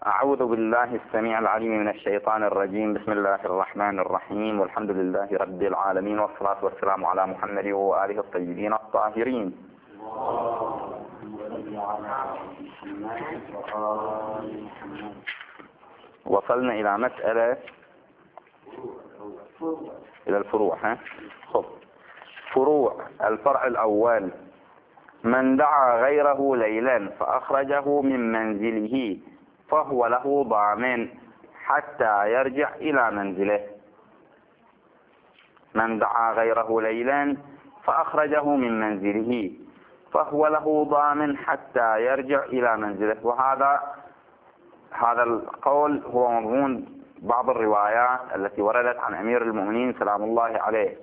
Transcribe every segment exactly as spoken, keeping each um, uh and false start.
أعوذ بالله السميع العليم من الشيطان الرجيم. بسم الله الرحمن الرحيم، والحمد لله رب العالمين، والصلاة والسلام على محمد وآله الطيبين الطاهرين. وصلنا إلى مسألة إلى الفروع. ها خب فروع. الفرع الأول: من دعا غيره ليلا فأخرجه من منزله فهو له ضامن حتى يرجع إلى منزله. من دعا غيره ليلا فأخرجه من منزله فهو له ضامن حتى يرجع إلى منزله. وهذا هذا القول هو مضمون بعض الروايات التي وردت عن أمير المؤمنين سلام الله عليه.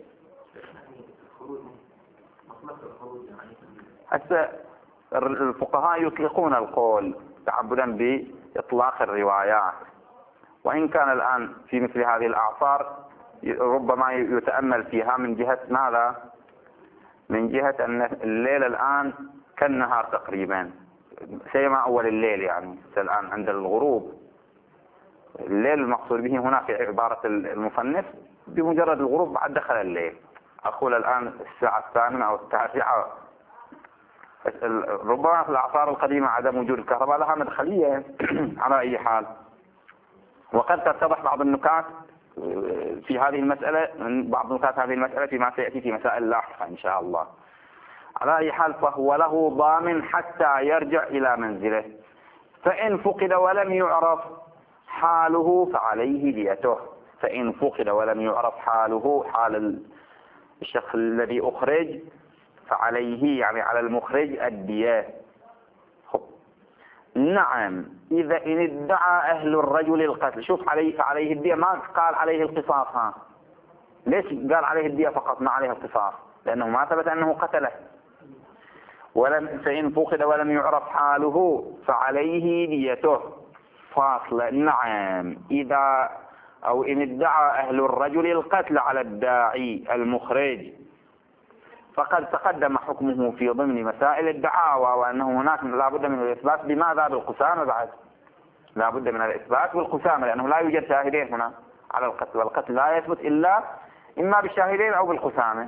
هسه الفقهاء يطلقون القول تعبدا بإطلاق الروايات، وإن كان الآن في مثل هذه الأعصار ربما يتأمل فيها من جهة ماذا؟ من جهة أن الليل الآن كالنهار تقريبا، سيما أول الليل، يعني الآن عند الغروب. الليل المقصود به هنا في عبارة المصنف بمجرد الغروب بعد دخل الليل. أقول الآن الساعة الثامنة أو التاسعة. ربما في الأعصار القديمة عدم وجود الكهرباء لها مدخلية على أي حال. وقد تتضح بعض النكات في هذه المسألة، بعض نكات هذه المسألة فيما سيأتي في مسائل لاحقة إن شاء الله. على أي حال فهو له ضامن حتى يرجع إلى منزله، فإن فقد ولم يعرف حاله فعليه ديته. فإن فقد ولم يعرف حاله، حال الشخص الذي أخرج، فعليه يعني على المخرج الدية. نعم، إذا إن ادعى أهل الرجل القتل، شوف عليه فعليه الدية، ما قال عليه القصاص. ها ليش قال عليه الدية فقط ما عليه القصاص؟ لأنه ما ثبت أنه قتله. ولم فإن فقد ولم يعرف حاله فعليه ديته فاصلة. نعم، إذا أو إن ادعى أهل الرجل القتل على الداعي المخرج فقد تقدم حكمه في ضمن مسائل الدعاوى، وأنه هناك لا بد من الإثبات بماذا؟ بالقسامة. بعد لا بد من الإثبات بالقسامة، لأنه لا يوجد شاهدين هنا على القتل، والقتل لا يثبت إلا إما بالشاهدين أو بالقسامة.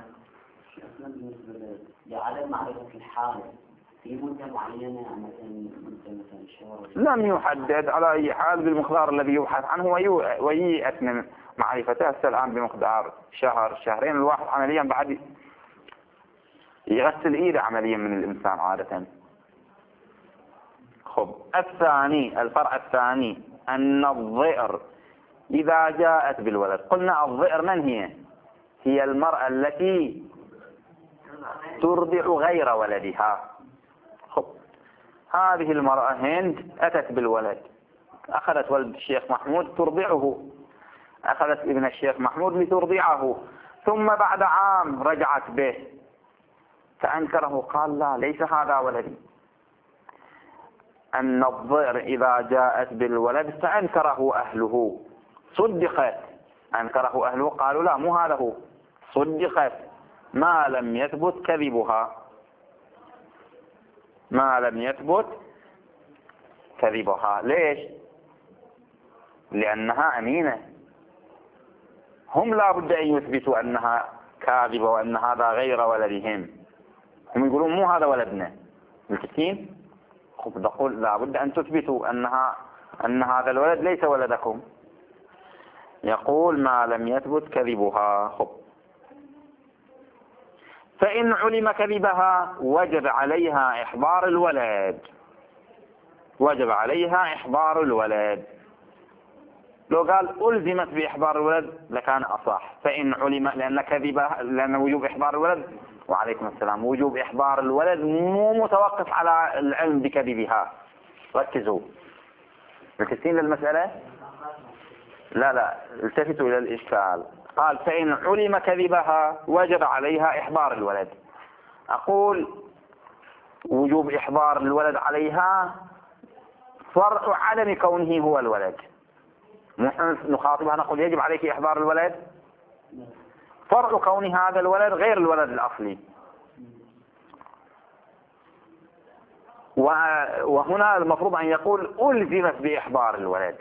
لعدم معرفة الحال في مدة معينة، مثلا مثلا شهر، لم يحدد على أي حال بالمقدار الذي يبحث عنه وييأس من معرفته. هسه الآن بمقدار شهر شهرين الواحد عمليا بعد يغسل إيده عمليا من الإنسان عادة. خب الثاني، الفرع الثاني: أن الضئر إذا جاءت بالولد. قلنا الضئر من هي؟ هي المرأة التي ترضع غير ولدها. خب هذه المرأة هند أتت بالولد، أخذت ولد الشيخ محمود ترضعه، أخذت ابن الشيخ محمود لترضعه، ثم بعد عام رجعت به فأنكره، قال لا ليس هذا ولدي. أن الضئر إذا جاءت بالولد فأنكره أهله، صدقت، أنكره أهله قالوا لا مو هذا هو، صدقت ما لم يثبت كذبها، ما لم يثبت كذبها. ليش؟ لأنها أمينة. هم لا بد أن يثبتوا أنها كاذبة وأن هذا غير ولدهم. هم يقولون مو هذا ولدنا الكتين. خب نقول لا بد أن تثبتوا أنها أن هذا الولد ليس ولدكم. يقول ما لم يثبت كذبها. خب فإن علم كذبها وجب عليها إحضار الولد، وجب عليها إحضار الولد. لو قال ألزمت بإحضار الولد لكان أصح. فإن علم، لأن كذبها، لأن وجوب إحضار الولد، وعليكم السلام، وجوب إحضار الولد مو متوقف على العلم بكذبها. ركزوا، مركزين للمسألة؟ لا لا التفتوا إلى الإشكال. قال فإن علم كذبها وجب عليها إحضار الولد. أقول وجوب إحضار الولد عليها فرع عدم كونه هو الولد. نحن نخاطبها نقول يجب عليك إحضار الولد، فرع كون هذا الولد غير الولد الأصلي. وهنا المفروض أن يقول ألزمت بإحضار الولد.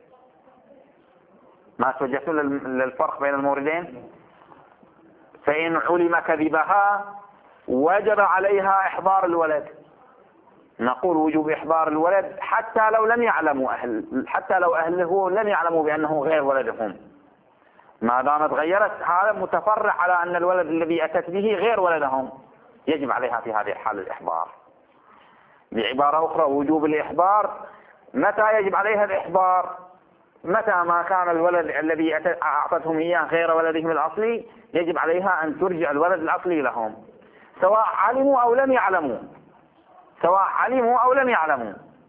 ما توجهتوا للفرق بين الموردين؟ فإن علم كذبها وجب عليها إحضار الولد. نقول وجوب إحضار الولد حتى لو لم يعلموا أهل حتى لو أهله لم يعلموا بأنه غير ولدهم، ما دامت غيرت هذا متفرع على أن الولد الذي أتت به غير ولدهم، يجب عليها في هذه الحالة الإحضار. بعبارة أخرى وجوب الإحضار متى يجب عليها الإحضار؟ متى ما كان الولد الذي أعطتهم إياه غير ولدهم الأصلي يجب عليها أن ترجع الولد الأصلي لهم، سواء علموا أو لم يعلموا سواء علموا أو لم يعلموا.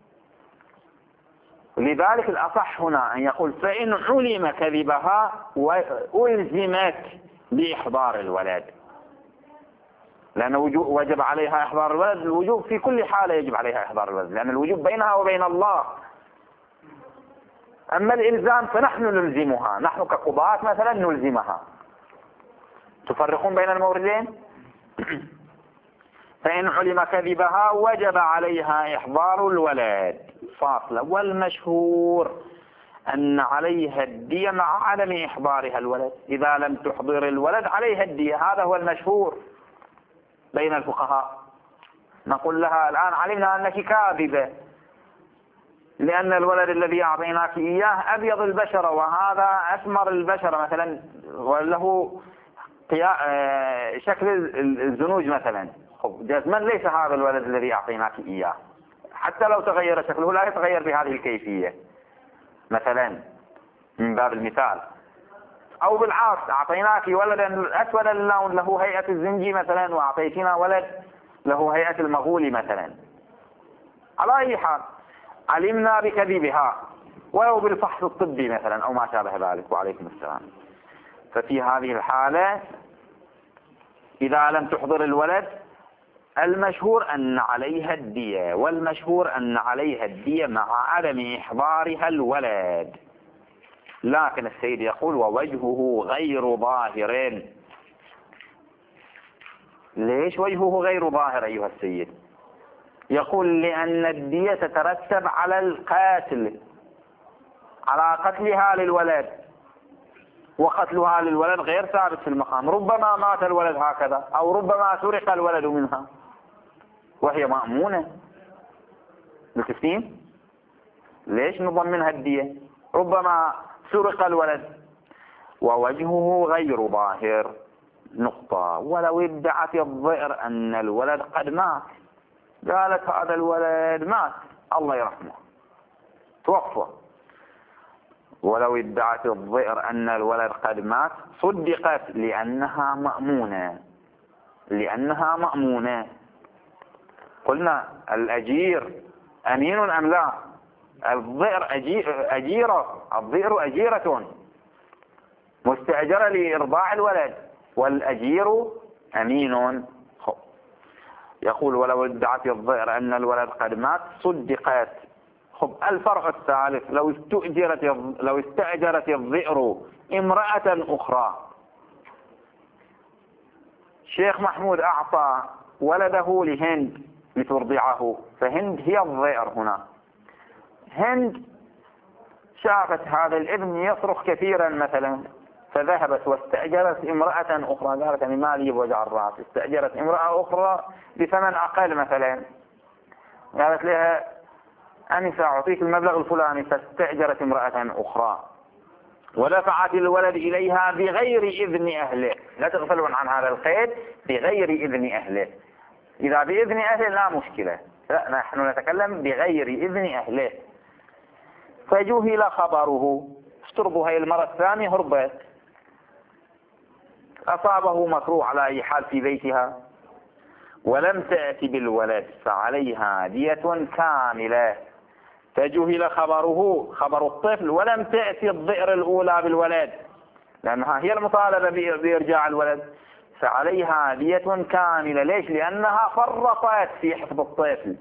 لذلك الأصح هنا أن يقول فإن علم كذبها وألزمت بإحضار الولد، لأن وجب عليها إحضار الولد. الوجوب في كل حالة يجب عليها إحضار الولد، لأن الوجوب بينها وبين الله. أما الإلزام فنحن نلزمها، نحن كقضاة مثلا نلزمها. تفرقون بين الموردين؟ فإن علم كذبها وجب عليها إحضار الولد فاصلة. والمشهور أن عليها الدية مع عدم إحضارها الولد. إذا لم تحضر الولد عليها الدية، هذا هو المشهور بين الفقهاء. نقول لها الآن علمنا أنك كاذبة لأن الولد الذي أعطيناك إياه أبيض البشرة وهذا أسمر البشرة مثلا وله شكل الزنوج مثلا، جزما ليس هذا الولد الذي أعطيناك إياه، حتى لو تغير شكله لا يتغير بهذه الكيفية مثلا من باب المثال. أو بالعكس أعطيناك ولدا أسود اللون له هيئة الزنجي مثلا وأعطيتنا ولد له هيئة المغول مثلا. على أي حال علمنا بكذبها ولو بالفحص الطبي مثلا أو ما شابه ذلك. وعليكم السلام. ففي هذه الحالة إذا لم تحضر الولد المشهور أن عليها الدية، والمشهور أن عليها الدية مع عدم إحضارها الولد. لكن السيد يقول ووجهه غير ظاهر. ليش وجهه غير ظاهر أيها السيد؟ يقول لأن الدية تترتب على القاتل، على قتلها للولد، وقتلها للولد غير ثابت في المقام. ربما مات الولد هكذا أو ربما سرق الولد منها وهي مأمونة بالتسليم. ليش نضمنها الدية؟ ربما سرق الولد. ووجهه غير ظاهر نقطة. ولو ادعت الضئر أن الولد قد مات، قالت هذا الولد مات الله يرحمه توفى، ولو ادعت الضئر أن الولد قد مات صدقت لأنها مأمونة لأنها مأمونة. قلنا الأجير أمين أم لا؟ الضئر أجير أجيرة الضئر أجيرة مستأجرة لإرضاع الولد، والأجير أمين. يقول ولو ادعت الضئر أن الولد قد مات صدقت. خب الفرق الثالث لو استأجرت لو استأجرت الضئر امرأة أخرى. شيخ محمود أعطى ولده لهند لترضعه، فهند هي الضئر هنا. هند شافت هذا الابن يصرخ كثيرا مثلا فذهبت واستأجرت امرأة أخرى، قالت أنا ما لي بوجع الرأس. استأجرت امرأة أخرى بثمن أقل مثلا، قالت لها أنا سأعطيك المبلغ الفلاني، فاستأجرت امرأة أخرى ودفعت الولد إليها بغير إذن أهله. لا تغفلون عن هذا القيد، بغير إذن أهله. إذا بإذن أهله لا مشكلة، لا نحن نتكلم بغير إذن أهله. فجهل خبره، افترضوا هاي المرة الثانية هربت، أصابه مكروه على أي حال في بيتها ولم تأتي بالولد فعليها دية كاملة. فجهل خبره خبر الطفل ولم تأتي الضئر الأولى بالولد لأنها هي المطالبة بإرجاع الولد، فعليها دية كاملة. ليش؟ لأنها فرطت في حفظ الطفل.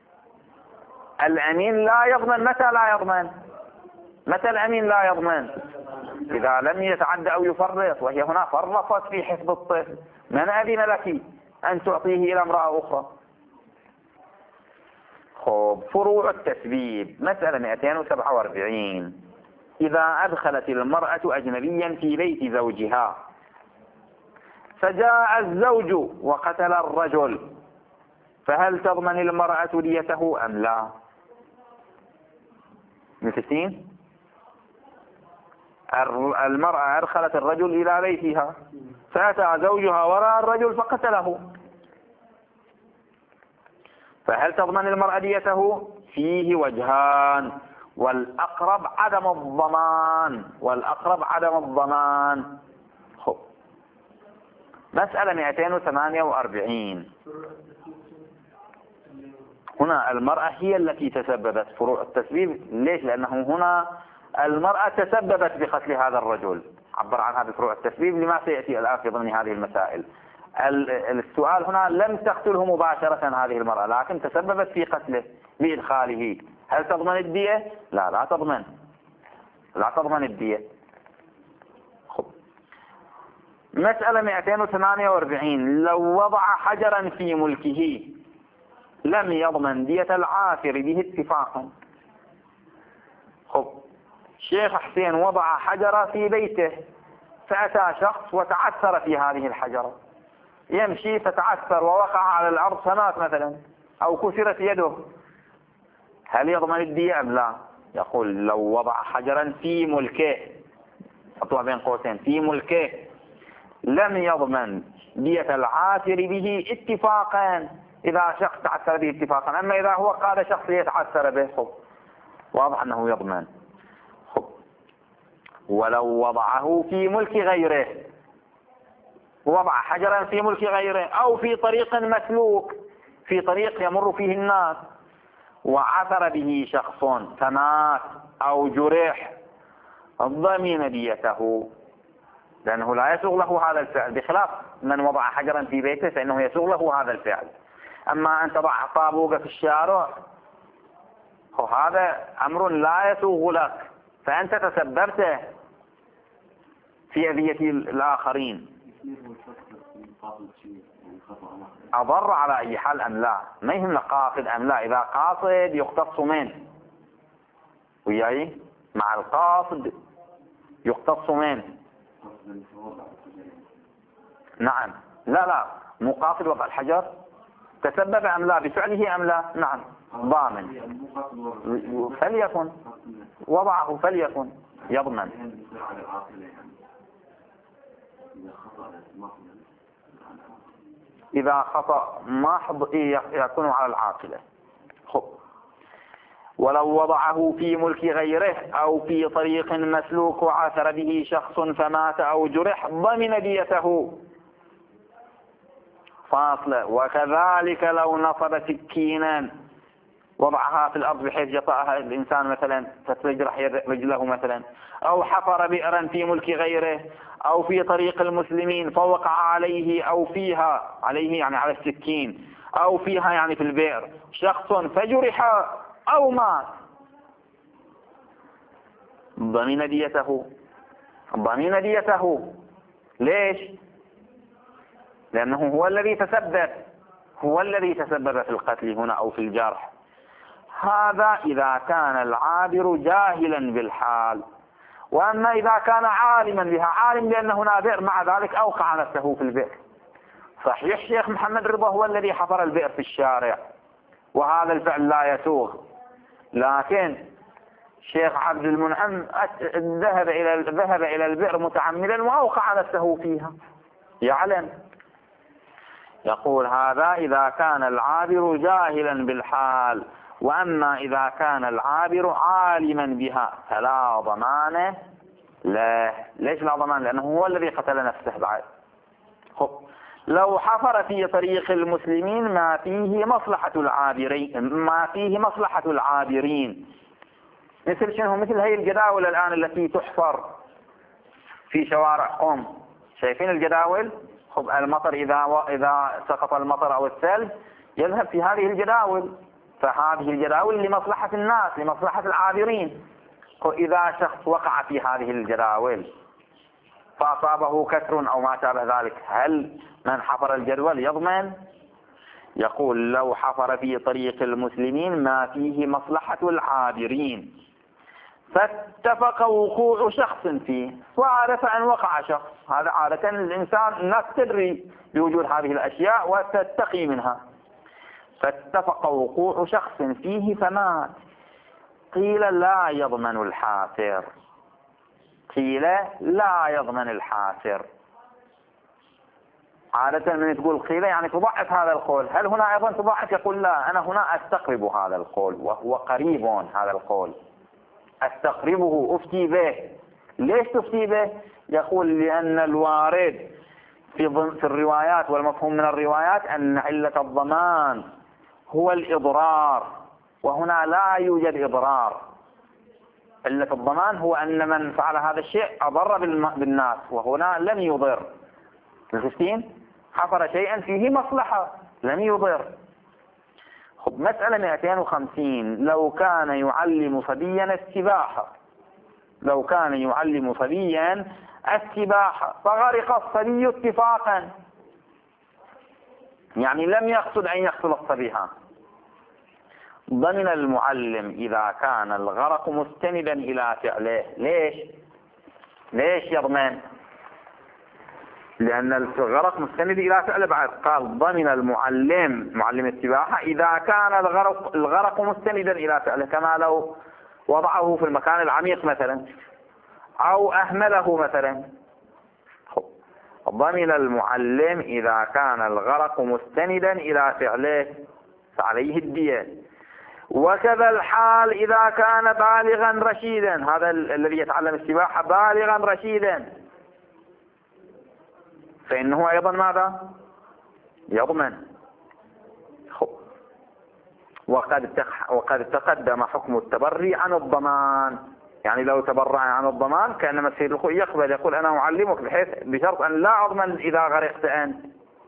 الأمين لا يضمن. متى لا يضمن؟ متى الأمين لا يضمن؟ إذا لم يتعدى أو يفرط، وهي هنا فرطت في حفظ الطفل. من أذن لك أن تعطيه إلى امرأة أخرى؟ خب فروع التسبيب مسألة مئتين وسبعة وأربعين. إذا أدخلت المرأة أجنبيا في بيت زوجها فجاء الزوج وقتل الرجل، فهل تضمن المرأة ديته أم لا؟ مفتين؟ المرأة أدخلت الرجل إلى بيتها فأتى زوجها وراء الرجل فقتله، فهل تضمن المرأة ديته؟ فيه وجهان، والأقرب عدم الضمان، والأقرب عدم الضمان. خب مسألة مئتين وثمانية وأربعين. هنا المرأة هي التي تسببت فروع التسبيب. ليش؟ لأنه هنا المرأة تسببت بقتل هذا الرجل، عبر عن هذه فروع التسبيب لما سيأتي الآن في ضمن هذه المسائل. السؤال هنا لم تقتله مباشرة هذه المرأة، لكن تسببت في قتله بإدخاله. هل تضمن الدية؟ لا لا تضمن، لا تضمن الدية. خب مسألة مئتين وثمانية وأربعين. لو وضع حجرا في ملكه لم يضمن دية العاثر به اتفاقا. خب شيخ حسين وضع حجرة في بيته فأتى شخص وتعثر في هذه الحجرة، يمشي فتعثر ووقع على الأرض فمات مثلا أو كسرت يده، هل يضمن الدية أم لا؟ يقول لو وضع حجرا في ملكه، حطوها بين قوسين، في ملكه، لم يضمن دية العاثر به اتفاقا إذا شخص تعثر به اتفاقا. أما إذا هو قاد شخص يتعثر به خب واضح أنه يضمن. خب ولو وضعه في ملك غيره، وضع حجرا في ملك غيره أو في طريق مسلوك، في طريق يمر فيه الناس، وعثر به شخص فمات أو جرح، ضمن ديته، لأنه لا يسوغ له هذا الفعل، بخلاف من وضع حجرا في بيته فإنه يسوغ له هذا الفعل. أما أن تضع طابوق في الشارع هذا أمر لا يسوغ لك، فأنت تسببت في أذية الآخرين. أضر على أي حال أم لا؟ ما يهم قاصد أم لا. إذا قاصد يقتص منه، وياي مع القاصد يقتص منه. نعم. لا لا مو قاصد وضع الحجر، تسبب أم لا بفعله أم لا؟ نعم ضامن، فليكن وضعه فليكن يضمن. إذا خطأ محض يكون على العاقلة. خب ولو وضعه في ملك غيره أو في طريق مسلوك وعثر به شخص فمات أو جرح ضمن ديته. فاصلة. وكذلك لو نصب سكينا وضعها في الأرض بحيث يطأها الإنسان مثلا فتجرح رجله مثلا، أو حفر بئرا في ملك غيره أو في طريق المسلمين فوقع عليه أو فيها، عليه يعني على السكين، أو فيها يعني في البئر، شخص فجرح أو مات، ضمن ديته، ضمن ديته. ليش؟ لأنه هو الذي تسبب، هو الذي تسبب في القتل هنا أو في الجرح. هذا إذا كان العابر جاهلا بالحال. وأما إذا كان عالما بها، عالم بأن هنا بئر مع ذلك أوقع نفسه في البئر. صحيح شيخ محمد رضا هو الذي حفر البئر في الشارع وهذا الفعل لا يسوغ، لكن شيخ عبد المنعم ذهب إلى ذهب إلى البئر متعمدا وأوقع نفسه فيها يعلم. يقول هذا إذا كان العابر جاهلا بالحال. وأما إذا كان العابر عالما بها فلا ضمان له. ليش لا ضمان؟ لأنه هو الذي قتل نفسه بعد. خب لو حفر في طريق المسلمين ما فيه مصلحة العابرين، ما فيه مصلحة العابرين، مثل شنو؟ مثل هي الجداول الآن التي تحفر في شوارع قم، شايفين الجداول؟ خب المطر إذا إذا سقط المطر أو الثلج يذهب في هذه الجداول، فهذه الجداول لمصلحة الناس، لمصلحة العابرين. إذا شخص وقع في هذه الجداول فأصابه كسر أو ما شابه ذلك، هل من حفر الجدول يضمن؟ يقول لو حفر في طريق المسلمين ما فيه مصلحة العابرين فاتفق وقوع شخص فيه، وعادة أن وقع شخص، هذا عادة الإنسان الناس تدري بوجود هذه الأشياء وتتقي منها، فاتفق وقوع شخص فيه فمات، قيل لا يضمن الحافر، قيل لا يضمن الحافر. عادة من تقول قيل يعني تضعف هذا القول، هل هنا أيضا تضعف؟ يقول لا، أنا هنا أستقرب هذا القول وهو قريب هذا القول، أستقربه أفتي به. ليش تفتي به؟ يقول لأن الوارد في في الروايات والمفهوم من الروايات أن علة الضمان هو الإضرار، وهنا لا يوجد إضرار. علة الضمان هو أن من فعل هذا الشيء أضر بالناس، وهنا لم يضر. الفستين حفر شيئا فيه مصلحة لم يضر. خب مسألة مئتين وخمسين، لو كان يعلم صبيا السباحة، لو كان يعلم صبيا السباحة فغرق الصبي اتفاقا، يعني لم يقصد أن يقتل الصبي، ضمن المعلم إذا كان الغرق مستندا إلى فعله. ليش؟ ليش يضمن؟ لأن الغرق مستند إلى فعله. بعد قال ضمن المعلم معلم السباحة إذا كان الغرق الغرق مستندا إلى فعله، كما لو وضعه في المكان العميق مثلا أو أهمله مثلا. ضمن المعلم إذا كان الغرق مستندا إلى فعله فعليه الدية. وكذا الحال إذا كان بالغا رشيدا، هذا الذي يتعلم السباحة بالغا رشيدا فإنه أيضا ماذا؟ يضمن. وقد وقد تقدم حكم التبري عن الضمان، يعني لو تبرع عن الضمان كأنما السيد الخوئي يقبل، يقول أنا أعلمك بحيث بشرط أن لا أضمن إذا غرقت أنت.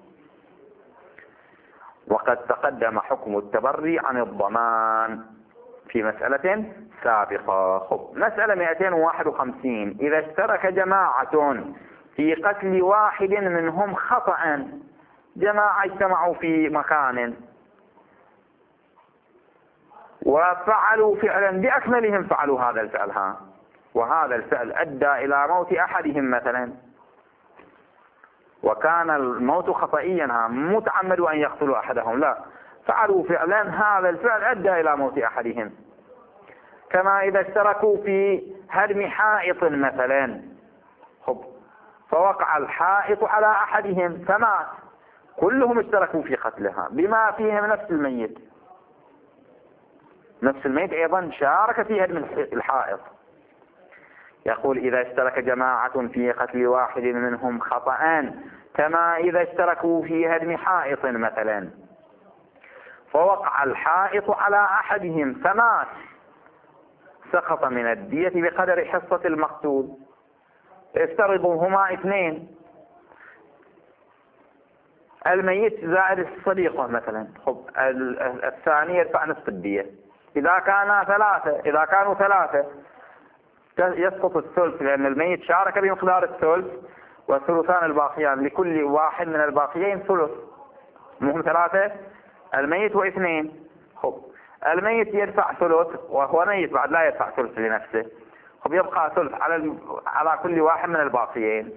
وقد تقدم حكم التبري عن الضمان في مسألة سابقة. خب مسألة مئتين وواحد وخمسين، إذا اشترك جماعة في قتل واحد منهم خطأ، جماعة اجتمعوا في مكان وفعلوا فعلا بأكملهم، فعلوا هذا الفعل ها وهذا الفعل أدى إلى موت أحدهم مثلا، وكان الموت خطئيا ها متعمدوا أن يقتلوا أحدهم، لا فعلوا فعلا هذا الفعل أدى إلى موت أحدهم. كما إذا اشتركوا في هدم حائط مثلا، خب فوقع الحائط على أحدهم فمات، كلهم اشتركوا في قتلها بما فيهم نفس الميت، نفس الميت أيضا شارك في هدم الحائط. يقول إذا اشترك جماعة في قتل واحد منهم خطأ، كما إذا اشتركوا في هدم حائط مثلا فوقع الحائط على أحدهم فمات، سقط من الدية بقدر حصة المقتول. افترضوا هما اثنين، الميت زائد الصديقة مثلا، خب الثاني يدفع نصف الدية. إذا كان ثلاثة إذا كانوا ثلاثة يسقط الثلث، لأن الميت شارك بمقدار الثلث، والثلثان الباقيان لكل واحد من الباقيين ثلث، مهم ثلاثة الميت واثنين. خب الميت يدفع ثلث وهو ميت بعد لا يدفع ثلث لنفسه، خب يبقى ثلث على على كل واحد من الباقيين.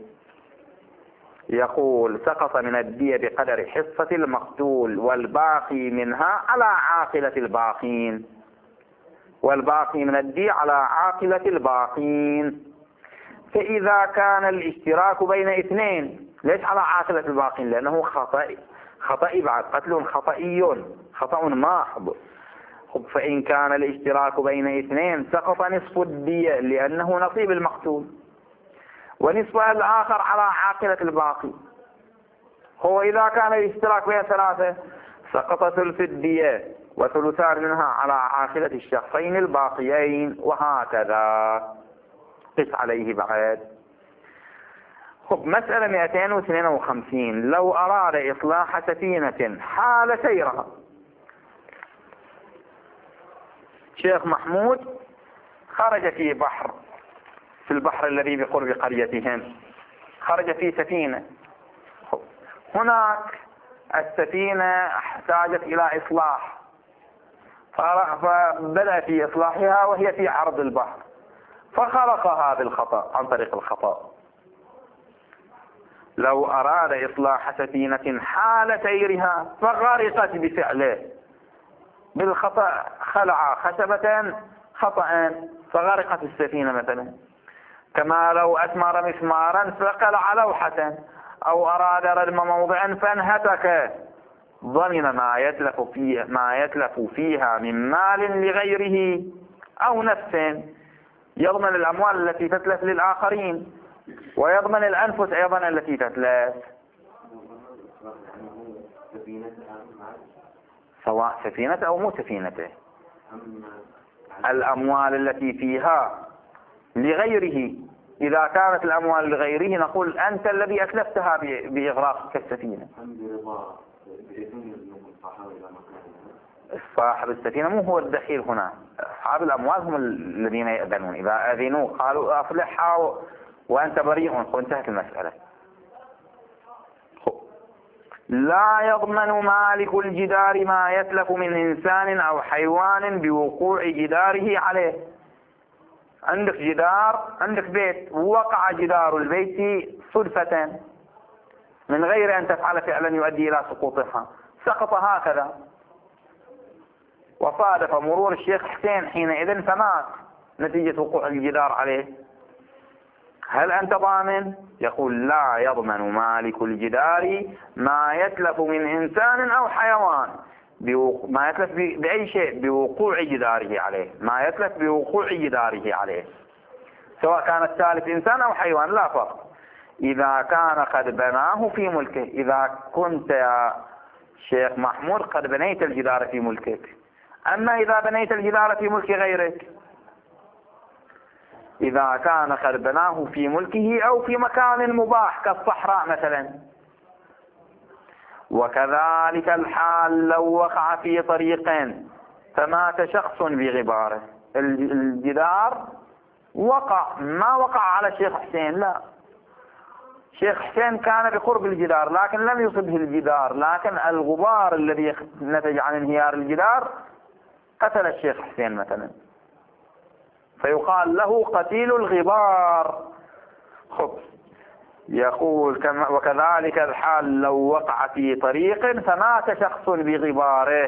يقول سقط من الدية بقدر حصة المقتول، والباقي منها على عاقلة الباقين، والباقي من الدية على عاقلة الباقين. فإذا كان الاشتراك بين اثنين، ليش على عاقلة الباقين؟ لأنه خطأ خطأ بعد قتل خطئي خطأ محض. فإن كان الاشتراك بين اثنين سقط نصف الدية لأنه نصيب المقتول، ونصفها الآخر على عاقلة الباقي. هو إذا كان الاشتراك بين ثلاثة سقط ثلث الدية وثلثان منها على عاقلة الشخصين الباقيين، وهكذا قس عليه بعد. خب مسألة مئتين واثنين وخمسين، لو أراد إصلاح سفينة حال سيرها، شيخ محمود خرج في بحر في البحر الذي بقرب قريتهم، خرج في سفينة، هناك السفينة احتاجت إلى إصلاح، فبدأ في إصلاحها وهي في عرض البحر، فخرقها بالخطأ عن طريق الخطأ. لو أراد إصلاح سفينة حال سيرها فغرقت بفعله بالخطأ، خلع خشبة خطأ فغرقت السفينة مثلا. كما لو أثمر مسمارا فقلع لوحة، أو أراد ردم موضعا فانهتك، ضمن ما يتلف فيها ما يتلف فيها من مال لغيره أو نفس. يضمن الأموال التي تتلف للآخرين، ويضمن الأنفس أيضا التي تتلف، سواء سفينة أو مو سفينته. الأموال التي فيها لغيره، إذا كانت الأموال لغيره نقول أنت الذي أتلفتها بإغراقك السفينة. صاحب السفينة مو هو الدخيل هنا، أصحاب الأموال هم الذين يأذنون. إذا أذنوا قالوا أصلحها وأنت بريء، وانتهت المسألة. لا يضمن مالك الجدار ما يتلف من إنسان أو حيوان بوقوع جداره عليه. عندك جدار، عندك بيت، وقع جدار البيت صدفة من غير أن تفعل فعلا يؤدي إلى سقوطها، سقط هكذا، وصادف مرور الشيخ حسين حينئذ فمات نتيجة وقوع الجدار عليه. هل أنت ضامن؟ يقول لا يضمن مالك الجدار ما يتلف من إنسان أو حيوان بوقوع ما يتلف بأي شيء بوقوع جداره عليه، ما يتلف بوقوع جداره عليه، سواء كان التالف إنسان أو حيوان لا فرق، إذا كان قد بناه في ملكه. إذا كنت يا شيخ محمود قد بنيت الجدار في ملكك، أما إذا بنيت الجدار في ملك غيرك، إذا كان قد بناه في ملكه أو في مكان مباح كالصحراء مثلا. وكذلك الحال لو وقع في طريق فمات شخص بغباره. الجدار وقع، ما وقع على الشيخ حسين، لا، شيخ حسين كان بقرب الجدار لكن لم يصبه الجدار، لكن الغبار الذي نتج عن انهيار الجدار قتل الشيخ حسين مثلا، فيقال له قتيل الغبار. خب يقول كما وكذلك الحال لو وقع في طريق فمات شخص بغباره.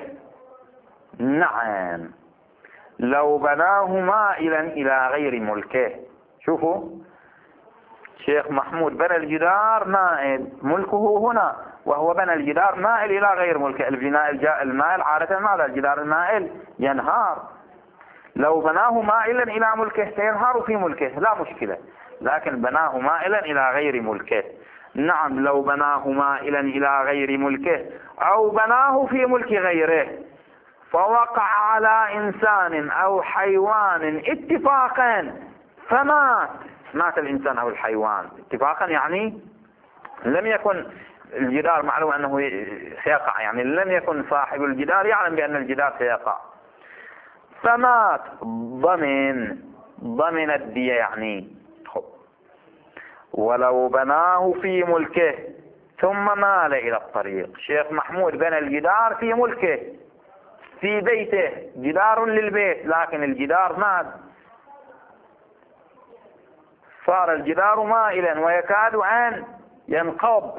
نعم، لو بناه مائلا إلى غير ملكه. شوفوا شيخ محمود بنى الجدار مائل، ملكه هنا، وهو بنى الجدار مائل إلى غير ملكه. البناء المائل عادة ماذا؟ الجدار المائل ينهار. لو بناه مائلا إلى ملكه سينهار في ملكه لا مشكلة، لكن بناه مائلا إلى غير ملكه. نعم، لو بناه مائلا إلى غير ملكه أو بناه في ملك غيره فوقع على إنسان أو حيوان اتفاقا فمات، مات الإنسان أو الحيوان اتفاقا، يعني لم يكن الجدار معلوم أنه سيقع، يعني لم يكن صاحب الجدار يعلم بأن الجدار سيقع فمات، ضمن ضمن الدية يعني. ولو بناه في ملكه ثم مال إلى الطريق. شيخ محمود بنى الجدار في ملكه في بيته، جدار للبيت، لكن الجدار مات، صار الجدار مائلا ويكاد أن ينقض.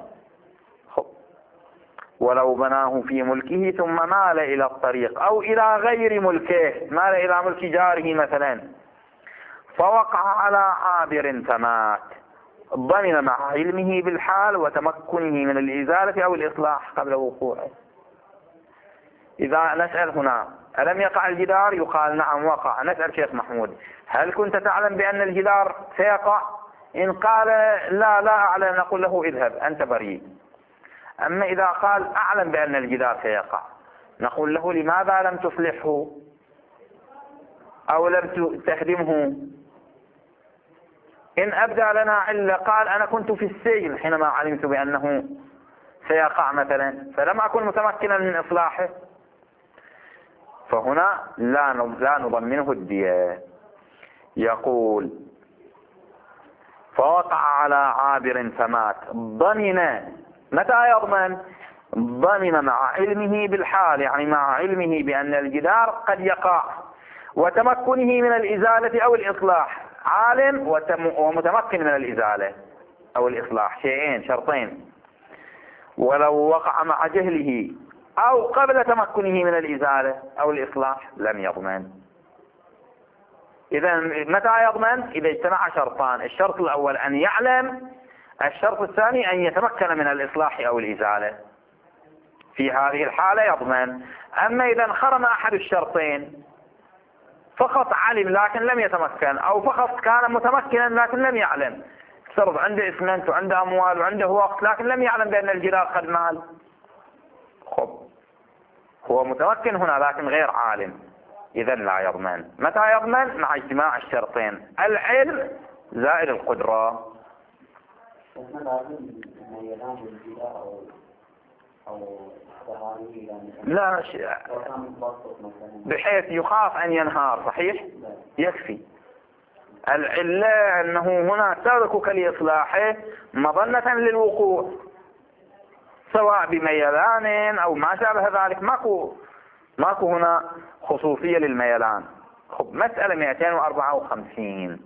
ولو بناه في ملكه ثم مال إلى الطريق أو إلى غير ملكه، مال إلى ملك جاره مثلا، فوقع على عابر فمات، ضمن مع علمه بالحال وتمكنه من الإزالة أو الإصلاح قبل وقوعه. إذا نسأل هنا ألم يقع الجدار؟ يقال نعم وقع. نسأل شيخ محمود هل كنت تعلم بأن الجدار سيقع؟ إن قال لا لا أعلم نقول له اذهب أنت بريء. أما إذا قال أعلم بأن الجدار سيقع نقول له لماذا لم تصلحه أو لم تهدمه؟ إن أبدى لنا علة قال أنا كنت في السجن حينما علمت بأنه سيقع مثلا فلم أكن متمكنا من إصلاحه، فهنا لا لا نضمنه الدية. يقول فوقع على عابر فمات، ضمن. متى يضمن؟ ضمن مع علمه بالحال، يعني مع علمه بأن الجدار قد يقع، وتمكنه من الإزالة أو الإصلاح، عالم ومتمكن من الإزالة أو الإصلاح، شيئين شرطين. ولو وقع مع جهله أو قبل تمكنه من الإزالة أو الإصلاح لم يضمن. إذا متى يضمن؟ إذا اجتمع شرطان، الشرط الأول أن يعلم، الشرط الثاني أن يتمكن من الإصلاح أو الإزالة. في هذه الحالة يضمن. أما إذا انخرم أحد الشرطين، فقط علم لكن لم يتمكن، أو فقط كان متمكنا لكن لم يعلم، فرض عنده إسمنت وعنده أموال وعنده وقت لكن لم يعلم بأن الجدار قد مال، خب هو متمكن هنا لكن غير عالم، إذا لا يضمن. متى يضمن؟ مع اجتماع الشرطين، العلم زائد القدرة. لا شيء بحيث يخاف أن ينهار، صحيح؟ يكفي. العلة أنه هنا تركك لإصلاحه مظنة للوقوع، سواء بميلان أو ما شابه ذلك، ماكو ماكو هنا خصوصية للميلان. خب مسألة مئتين وأربعة وخمسين،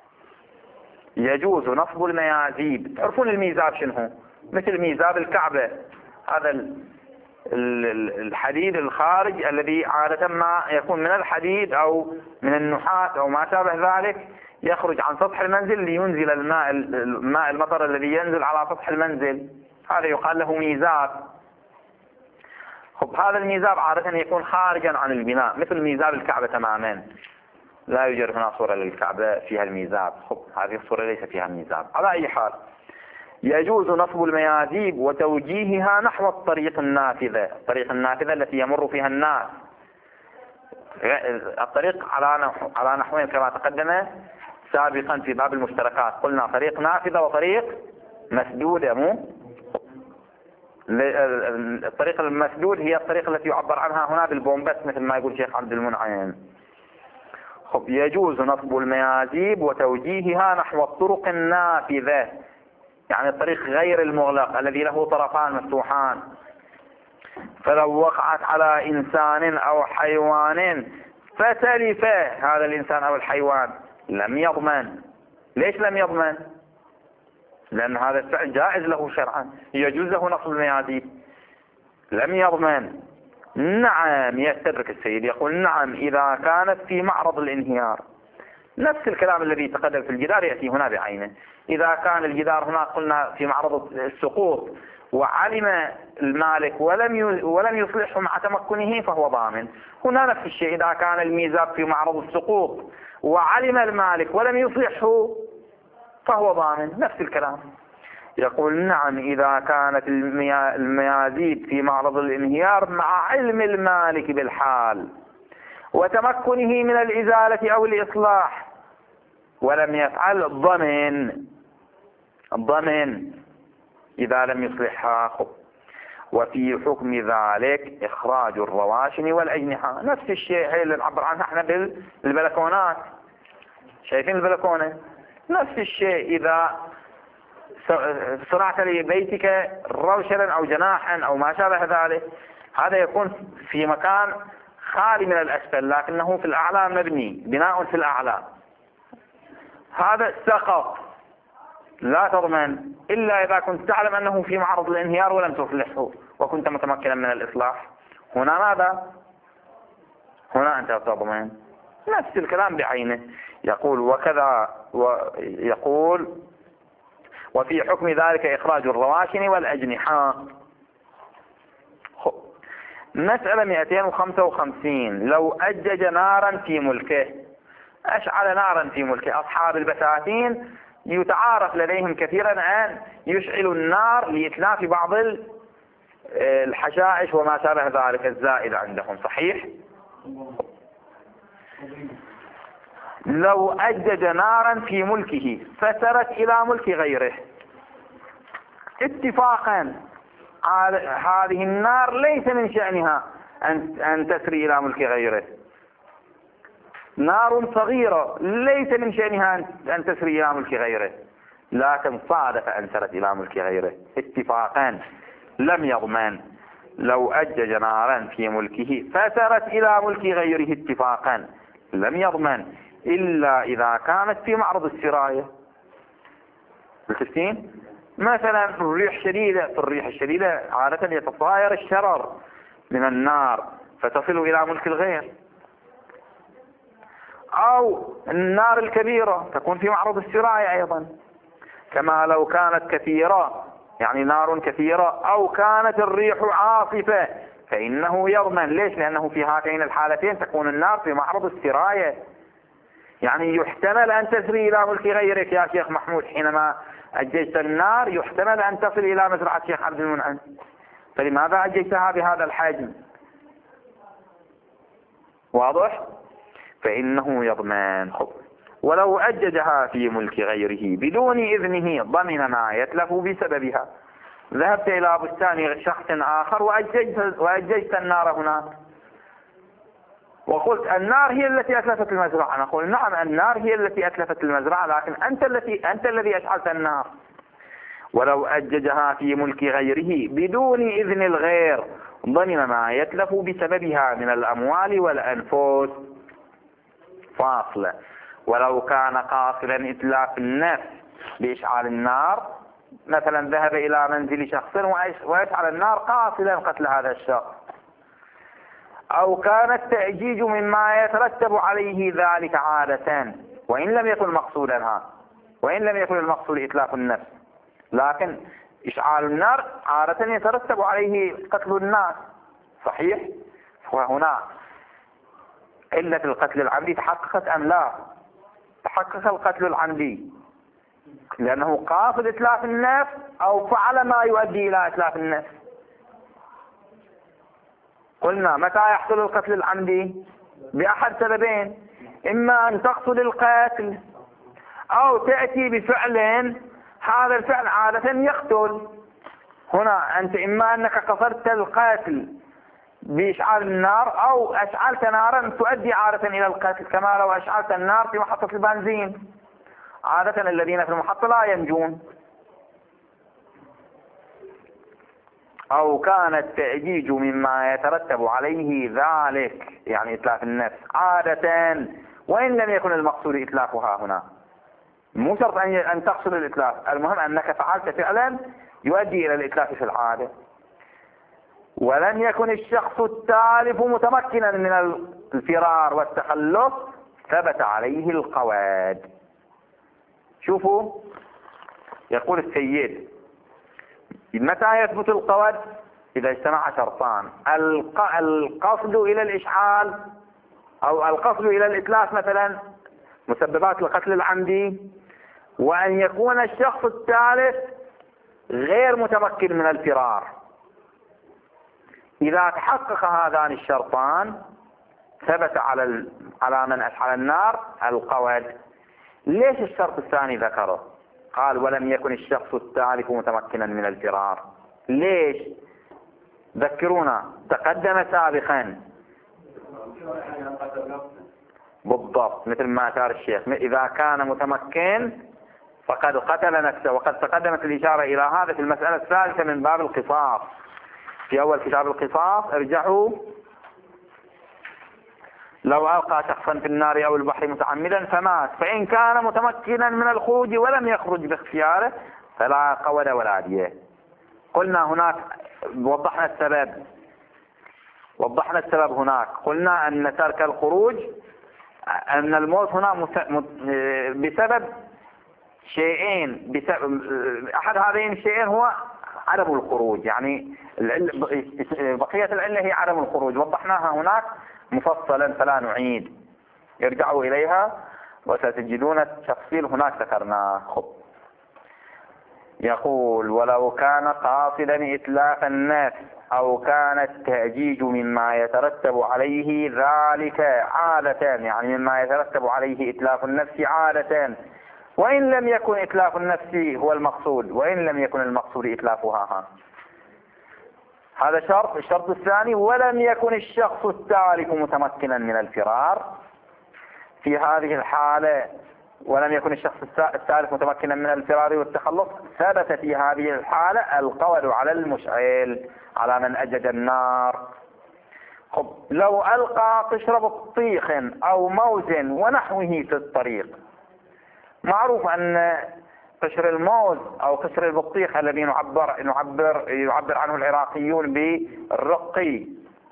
يجوز نصب الميازيب. تعرفون الميزاب شنو؟ مثل ميزاب الكعبة، هذا الحديد الخارج الذي عادة ما يكون من الحديد أو من النحاس أو ما شابه ذلك، يخرج عن سطح المنزل لينزل الماء الماء المطر الذي ينزل على سطح المنزل، هذا يقال له ميزاب. خب هذا الميزاب عادة يكون خارجا عن البناء، مثل ميزاب الكعبة تماما، لا يوجد هنا صورة للكعبة فيها الميزاب. خب هذه الصورة ليس فيها ميزاب. على أي حال يجوز نصب الميازيب وتوجيهها نحو الطريق النافذة، الطريق النافذة التي يمر فيها الناس. الطريق على نحو على نحوين كما تقدم سابقا في باب المشتركات، قلنا طريق نافذة وطريق مسدودة. مو الطريق المسدود هي الطريق التي يعبر عنها هنا بالبومبس مثل ما يقول شيخ عبد المنعم. خب يجوز نصب الميازيب وتوجيهها نحو الطرق النافذة، يعني الطريق غير المغلق الذي له طرفان مفتوحان. فلو وقعت على إنسان أو حيوان فتلف هذا الإنسان أو الحيوان لم يضمن. ليش لم يضمن؟ لأن هذا الفعل جائز له شرعا، يجوز له نصب الميازيب. لم يضمن. نعم، يستدرك السيد يقول نعم إذا كانت في معرض الانهيار. نفس الكلام الذي تقدم في الجدار يأتي هنا بعينه. إذا كان الجدار هنا قلنا في معرض السقوط وعلم المالك ولم ولم يصلحه مع تمكنه فهو ضامن. هنا نفس الشيء، إذا كان الميزاب في معرض السقوط وعلم المالك ولم يصلحه فهو ضامن، نفس الكلام. يقول نعم إذا كانت الميازيب في معرض الانهيار مع علم المالك بالحال وتمكنه من الإزالة أو الإصلاح ولم يفعل ضمن ضمن إذا لم يصلحها. وفي حكم ذلك إخراج الرواشن والأجنحة. نفس الشيء هي اللي نعبر عنها احنا بالبلكونات، شايفين البلكونة؟ نفس الشيء، إذا صنعت لبيتك روشنا أو جناحا أو ما شابه ذلك، هذا يكون في مكان خالي من الأسفل لكنه في الأعلى مبني، بناء في الأعلى، هذا سقط لا تضمن إلا إذا كنت تعلم أنه في معرض الانهيار ولم تصلحه وكنت متمكنا من الإصلاح. هنا ماذا؟ هنا أنت تضمن. نفس الكلام بعينه. يقول وكذا ويقول وفي حكم ذلك إخراج الرواشن والأجنحة. مسألة مئتين وخمسة وخمسين، لو أجج نارا في ملكه، أشعل نارا في ملكه. أصحاب البساتين يتعارف لديهم كثيرا أن يشعلوا النار لإتلاف بعض الحشائش وما شابه ذلك الزائد عندهم، صحيح؟ لو أجج نارا في ملكه فسرت إلى ملك غيره اتفاقا، هذه النار ليس من شأنها أن تسري إلى ملك غيره. نار صغيرة ليس من شأنها أن تسري إلى ملك غيره، لكن صادف أن سرت إلى ملك غيره اتفاقا. لم يضمن. لو أجج نارا في ملكه فسرت إلى ملك غيره اتفاقا لم يضمن إلا إذا كانت في معرض السراية. التسكين مثلا الريح شديدة، في الريح الشديدة عادة يتطاير الشرر من النار فتصل إلى ملك الغير، أو النار الكبيرة تكون في معرض السراية أيضا، كما لو كانت كثيرة يعني نار كثيرة، أو كانت الريح عاصفة فإنه يضمن. ليش؟ لأنه في هاتين الحالتين تكون النار في معرض السراية، يعني يحتمل أن تسري إلى ملك غيرك يا شيخ محمود. حينما أججت النار يحتمل أن تصل إلى مزرعة شيخ عبد المنعم، فلماذا أججتها بهذا الحجم؟ واضح؟ فإنه يضمن. ولو أججها في ملك غيره بدون إذنه ضمن ما يتلف بسببها. ذهبت إلى بستان شخص آخر وأججت, وأججت النار هناك، وقلت النار هي التي أتلفت المزرعة. نقول نعم النار هي التي أتلفت المزرعة، لكن أنت التي أنت الذي أشعلت النار. ولو أججها في ملك غيره بدون إذن الغير ضمن ما يتلف بسببها من الأموال والأنفس. فاصلة. ولو كان قاصدا إتلاف النفس بإشعال النار، مثلا ذهب إلى منزل شخص ويشعل النار قاصدا قتل هذا الشخص، أو كان التأجيج مما يترتب عليه ذلك عادة وإن لم يكن مقصودا، وإن لم يكن المقصود إتلاف النفس، لكن إشعال النار عادة يترتب عليه قتل الناس، صحيح؟ وهنا علة القتل العمدي تحققت أم لا؟ تحقق القتل العمدي لأنه قاصد إتلاف النفس أو فعل ما يؤدي إلى إتلاف النفس. قلنا متى يحصل القتل العمدي؟ بأحد سببين، إما أن تقصد القتل أو تأتي بفعل هذا الفعل عادة يقتل. هنا أنت إما أنك قصدت القتل بإشعال النار أو أشعلت نارا تؤدي عادة إلى القتل، كما لو أشعلت النار في محطة البنزين، عادة الذين في المحطة لا ينجون. أو كان التأجيج مما يترتب عليه ذلك يعني إتلاف النفس عادة وإن لم يكن المقصود إتلافها. هنا مو شرط أن تقصد الإتلاف، المهم أنك فعلت فعلا يؤدي إلى الإتلاف في العادة. ولم يكن الشخص التالف متمكنا من الفرار والتخلص ثبت عليه القواد. شوفوا يقول السيد متى يثبت القواد؟ إذا اجتمع شرطان، القصد إلى الإشعال أو القصد إلى الإتلاف مثلا مسببات القتل العمدي، وأن يكون الشخص التالف غير متمكن من الفرار. إذا تحقق هذان الشرطان ثبت على على من أشعل النار القواد. ليش الشرط الثاني ذكره؟ قال ولم يكن الشخص التالف متمكنا من الفرار. ليش؟ ذكرونا، تقدم سابقا بالضبط مثل ما أشار الشيخ، إذا كان متمكن فقد قتل نفسه، وقد تقدمت الإشارة إلى هذا في المسألة الثالثة من باب القصاص في أول كتاب القصاص. ارجعوا، لو ألقى شخصا في النار أو البحر متعمدا فمات فإن كان متمكنا من الخروج ولم يخرج باختياره فلا قود ولا دية. قلنا هناك وضحنا السبب وضحنا السبب هناك قلنا أن ترك الخروج أن الموت هنا بسبب شيئين، بسبب أحد هذين الشيئين هو عدم الخروج، يعني بقية العلة هي عدم الخروج، وضحناها هناك مفصلا فلا نعيد، يرجعوا إليها وستجدون التفصيل هناك ذكرناه. يقول ولو كان قاصدا إتلاف النفس أو كان التأجيج مما يترتب عليه ذلك عادة، يعني مما يترتب عليه إتلاف النفس عادة وإن لم يكن إتلاف النفس هو المقصود، وإن لم يكن المقصود إتلافها. هذا شرط. الشرط الثاني ولم يكن الشخص التالف متمكنا من الفرار. في هذه الحالة ولم يكن الشخص الثالث متمكنا من الفرار والتخلص، ثبت في هذه الحالة القول على المشعل على من أجد النار. خب لو ألقى قشر بطيخ أو موز ونحوه في الطريق، معروف أن قشر الموز أو قشر البطيخ الذي نعبر نعبر يعبر عنه العراقيون بالرقي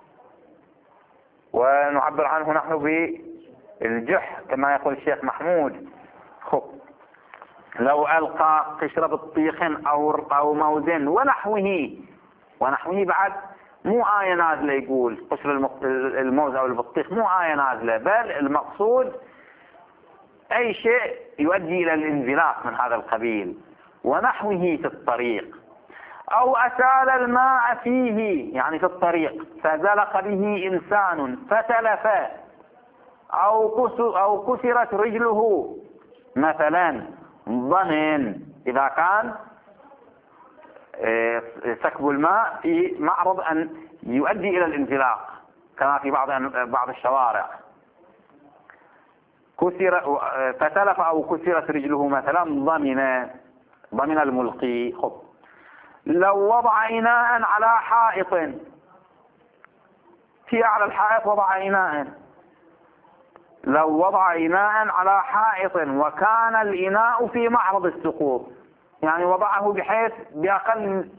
ونعبر عنه نحن بالجح كما يقول الشيخ محمود. خب لو ألقى قشر بطيخ أو أو موز ونحوه، ونحوه بعد مو آية نازلة، يقول قشر الموز أو البطيخ مو آية نازلة، بل المقصود أي شيء يؤدي إلى الانزلاق من هذا القبيل. ونحوه في الطريق، أو أسال الماء فيه يعني في الطريق فزلق به إنسان فتلف، أو أو كسرت رجله مثلا، ضمن إذا كان سكب الماء في معرض أن يؤدي إلى الانزلاق كما في بعض بعض الشوارع، كسر فتلف أو كسرت رجله مثلا، ضمن ضمن الملقي. خب لو وضع إناء على حائط، في أعلى الحائط وضع إناء، لو وضع إناء على حائط وكان الإناء في معرض السقوط، يعني وضعه بحيث بأقل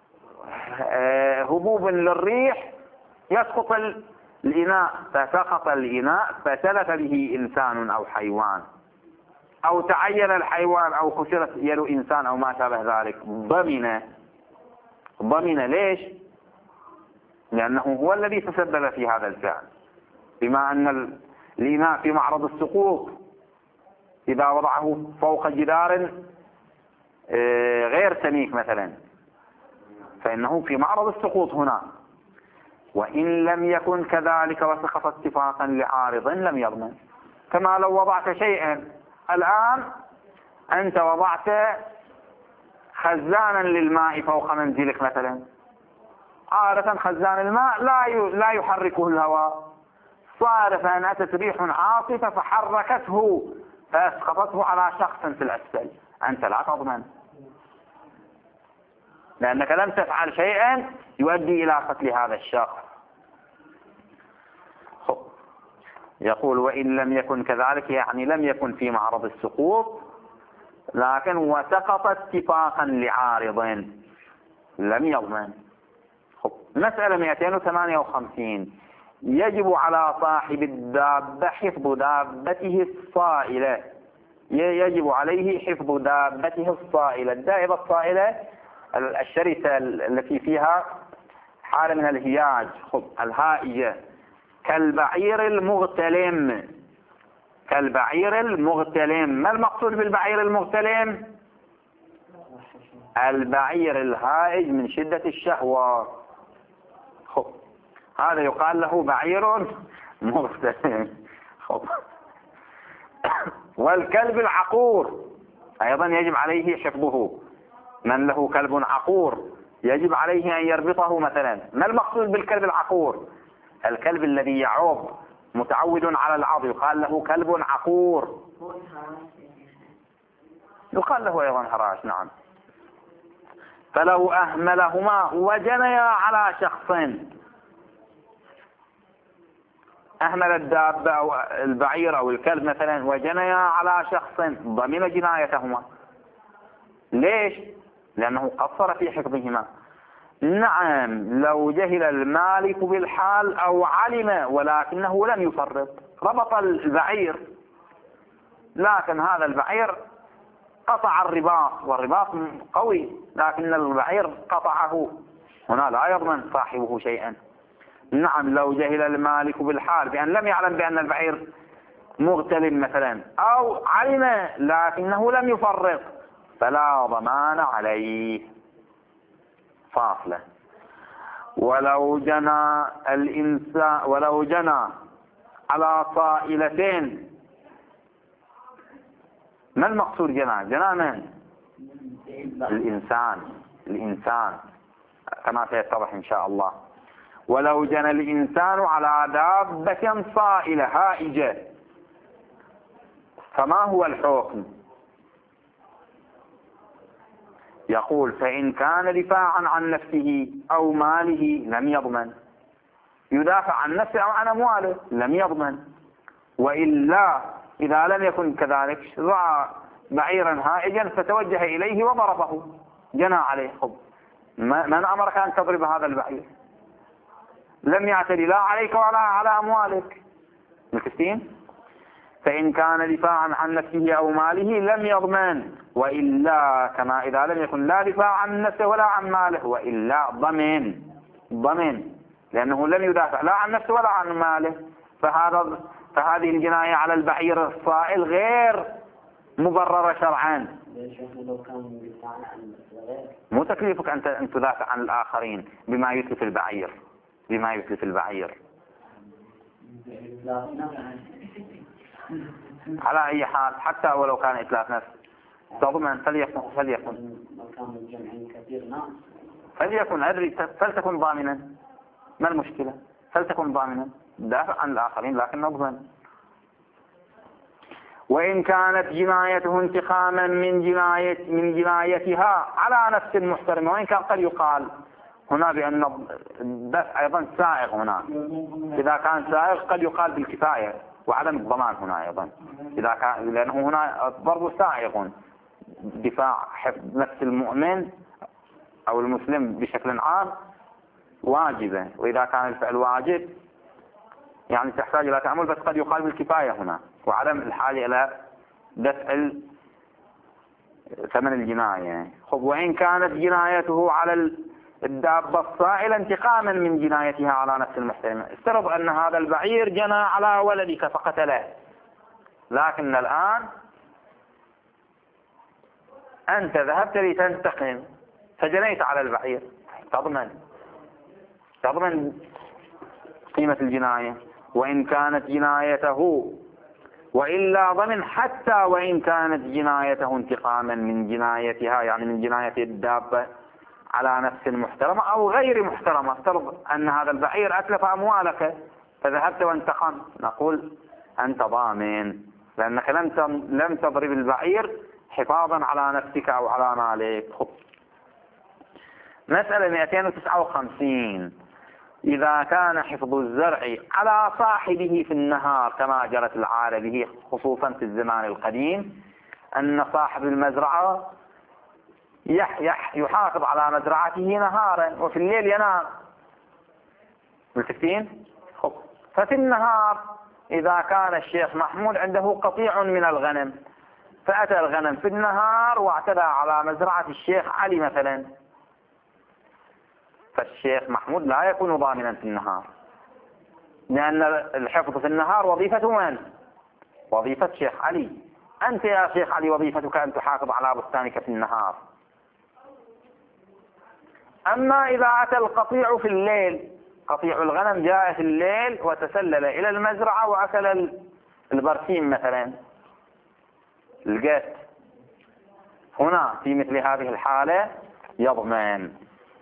هبوب للريح يسقط الإناء، فسقط الإناء فتلف به إنسان أو حيوان، أو تعين الحيوان أو كسرت يد إنسان أو ما شابه ذلك، ضمن ضمن ليش؟ لأنه هو الذي تسبب في هذا الفعل، بما أن الإناء في معرض السقوط إذا وضعه فوق جدار غير سميك مثلا فإنه في معرض السقوط هنا. وإن لم يكن كذلك وسقط اتفاقا لعارض لم يضمن. كما لو وضعت شيئا الآن، أنت وضعت خزانا للماء فوق منزلك مثلا، عادة خزان الماء لا لا يحركه الهواء، صار فأن أتت ريح عاصفة فحركته فأسقطته على شخص في الأسفل، أنت لا تضمن، لأنك لم تفعل شيئا يؤدي إلى قتل هذا الشخص. يقول وإن لم يكن كذلك، يعني لم يكن في معرض السقوط لكن وسقط اتفاقا لعارض لم يضمن. مسألة مئتين وثمانية وخمسين، يجب على صاحب الدابة حفظ دابته الصائلة، يجب عليه حفظ دابته الصائلة. الدائبة الصائلة الشرسة التي فيها حالة من الهياج، خب الهائجة، كالبعير المغتلم، كالبعير المغتلم. ما المقصود بالبعير المغتلم؟ البعير الهائج من شدة الشهوة، خب هذا يقال له بعير مغتلم. خب والكلب العقور أيضا يجب عليه حفظه، من له كلب عقور يجب عليه أن يربطه مثلا. ما المقصود بالكلب العقور؟ الكلب الذي يعوض متعود على العض يقال له كلب عقور، يقال له أيضا هراش. نعم. فلو أهملهما وجنيا على شخص، أهمل الدابة أو البعير أو الكلب مثلا وجنيا على شخص، ضمن جنايتهما. ليش؟ لأنه قصر في حفظهما. نعم لو جهل المالك بالحال أو علم ولكنه لم يفرط، ربط البعير لكن هذا البعير قطع الرباط، والرباط قوي لكن البعير قطعه، هنا لا يضمن صاحبه شيئا. نعم لو جهل المالك بالحال بأن لم يعلم بأن البعير مغتلم مثلا، أو علم لكنه لم يفرط فلا ضمان عليه. فاصلة. ولو جنى الإنسان ولو جنى على صائلتين، ما المقصود جنى؟ جنى من؟ الإنسان الإنسان كما سيتضح إن شاء الله. ولو جنى الإنسان على دابة صائلة هائجة، فما هو الحكم؟ يقول فإن كان دفاعا عن نفسه أو ماله لم يضمن. يدافع عن نفسه أو عن أمواله لم يضمن. وإلا إذا لم يكن كذلك ضع بعيرا هائجا فتوجه إليه وضربه جنى عليه. خب من أمرك أن تضرب هذا البعير؟ لم يعتدي لا عليك ولا على أموالك. مكتين؟ فإن كان دفاعا عن نفسه أو ماله لم يضمن. وإلا كما إذا لم يكن لا دفاع عن نفسه ولا عن ماله وإلا ضمن ضمن لأنه لم يدافع لا عن نفسه ولا عن ماله. فهذا فهذه الجناية على البعير الصائل غير مبررة شرعا. مو تكليفك أن أن تدافع عن الآخرين بما يتلف البعير بما يتلف البعير. على أي حال حتى ولو كان إتلاف نفس تضمن. فليكن فليكن فليكن أدري فلتكن ضامنا. ما المشكلة؟ فلتكن ضامنا دافع عن الآخرين لكن نضمن. وإن كانت جنايته انتقاما من جناية من جنايتها على نفس المحترمة. وإن كان قد يقال هنا بأن الدفع أيضا سائغ. هنا إذا كان سائغ قد يقال بالكفاية وعدم الضمان هنا أيضا إذا كان لأنه هنا الضرب سائغ. دفاع حفظ نفس المؤمن أو المسلم بشكل عام واجبة. وإذا كان الفعل واجب يعني تحتاج إلى تأمل بس قد يقال بالكفاية هنا وعدم الحاجة إلى دفع ثمن الجناية. خب وإن كانت جنايته على الدابة الصائلة انتقاما من جنايتها على نفس المحترمة. افترض أن هذا البعير جنى على ولدك فقتله لكن الآن أنت ذهبت لتنتقم فجنيت على البعير تضمن تضمن قيمة الجناية. وإن كانت جنايته وإلا ضمن حتى وإن كانت جنايته انتقاما من جنايتها يعني من جناية الدابة على نفس المحترمة أو غير محترمة. افترض أن هذا البعير أتلف أموالك فذهبت وانتقمت نقول أنت ضامن لأنك لم لم تضرب البعير حفاظا على نفسك أو على مالك. مسألة مئتين وتسعة وخمسين. إذا كان حفظ الزرع على صاحبه في النهار كما جرت العادة به خصوصا في الزمان القديم أن صاحب المزرعة يح يح يحافظ على مزرعته نهارا وفي الليل ينام. ملتفتين؟ خب ففي النهار إذا كان الشيخ محمود عنده قطيع من الغنم فأتى الغنم في النهار واعتدى على مزرعة الشيخ علي مثلا فالشيخ محمود لا يكون ضامنا في النهار لأن الحفظ في النهار وظيفة من؟ وظيفة شيخ علي. أنت يا شيخ علي وظيفتك أن تحافظ على بستانك في النهار. أما إذا أتى القطيع في الليل قطيع الغنم جاء في الليل وتسلل إلى المزرعة وأكل البرسيم مثلا القت هنا في مثل هذه الحالة يضمن.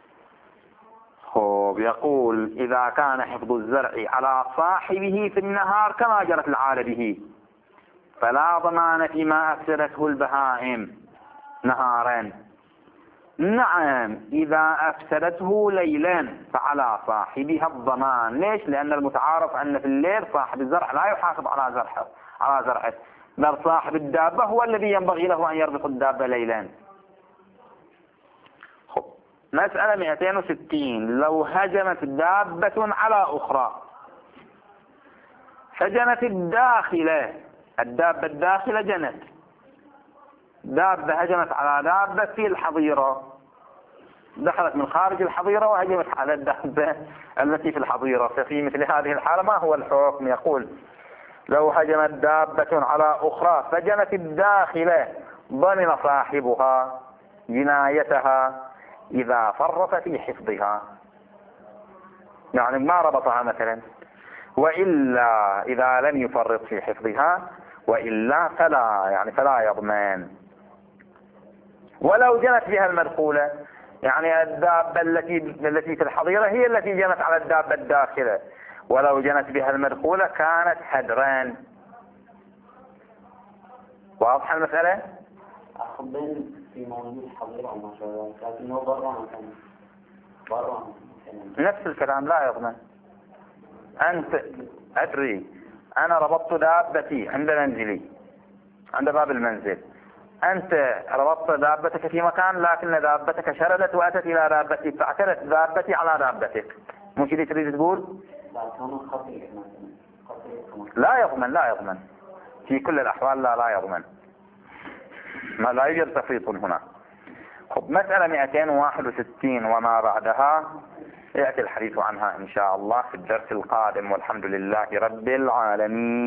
خب يقول إذا كان حفظ الزرع على صاحبه في النهار كما جرت العادة به فلا ضمان فيما أفسدته البهائم نهارا. نعم إذا أفسدته ليلا فعلى صاحبها الضمان. ليش؟ لأن المتعارف أن في الليل صاحب الزرع لا يحافظ على زرعه على زرعه بل صاحب الدابة هو الذي ينبغي له أن يربط الدابة ليلا. خب مسألة مئتين وستين. لو هجمت دابة على أخرى فجنت الداخلة الدابة الداخلة جنت دابة هجمت على دابة في الحظيرة دخلت من خارج الحظيرة وهجمت على الدابة التي في الحظيرة. ففي مثل هذه الحالة ما هو الحكم؟ يقول لو هجمت دابة على أخرى فجنت الداخلة ضمن صاحبها جنايتها إذا فرط في حفظها يعني ما ربطها مثلا. وإلا إذا لم يفرط في حفظها وإلا فلا يعني فلا يضمن. ولو جنت بها المدخولة يعني الدابة التي التي في الحظيرة هي التي جنت على الدابة الداخلة ولو جنت بها المدخولة كانت هدرا واضحة المسألة؟ أخبر في موجود حضير أو ما شاء ذلك، لكنه برا مثلا برا مثلا نفس الكلام لا يضمن. أنت أدري أنا ربطت دابتي عند منزلي عند باب المنزل، أنت ربطت دابتك في مكان لكن دابتك شردت وأتت إلى دابتي فاعتدت دابتي على دابتك، مش اللي تريد تقول؟ لا كان خطير مثلا خطير لا يضمن لا يضمن في كل الأحوال، لا لا يضمن، ما لا يوجد تفريط هنا. خب مسألة مئتين وواحد وستين وما بعدها يأتي الحديث عنها إن شاء الله في الدرس القادم، والحمد لله رب العالمين.